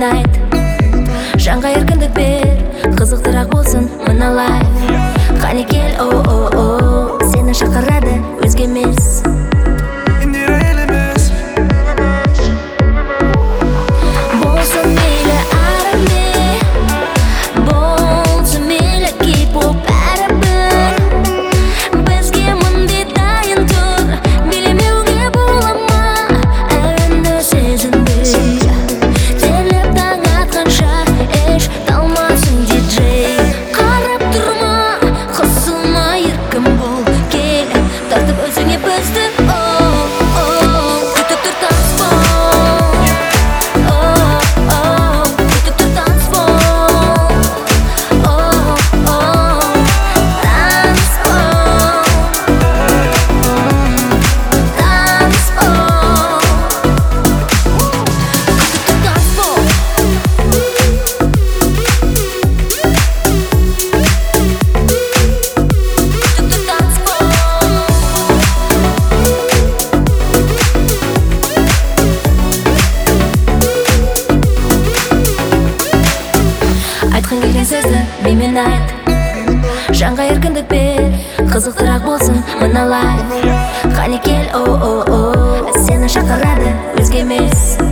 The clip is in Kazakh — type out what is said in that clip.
мен айт. Жанға еркіндік бер, қызықтырақ болсын мына лайф. Қане кел, о-о-о, сені шақырады өзге емес. Болсын мейлі араме, болсын мейлі кей-поп әрбір. Бізге мындай дайын тұр, билемеуге бола ма әнді сезінбей. Терлеп таң атқанша еш талмасын диджей. Қарап тұрма, қысылма, еркін бол, кел, тартып өзіңе бізді. Күтіп тұр танцпол, күтіп тұр танцпол, айтқың келген сөзді менімен айт. Жанға еркіндік бер, қызықтырақ болсын мына лайф. Қане кел, о-о-о, сені шақырады өзге емес.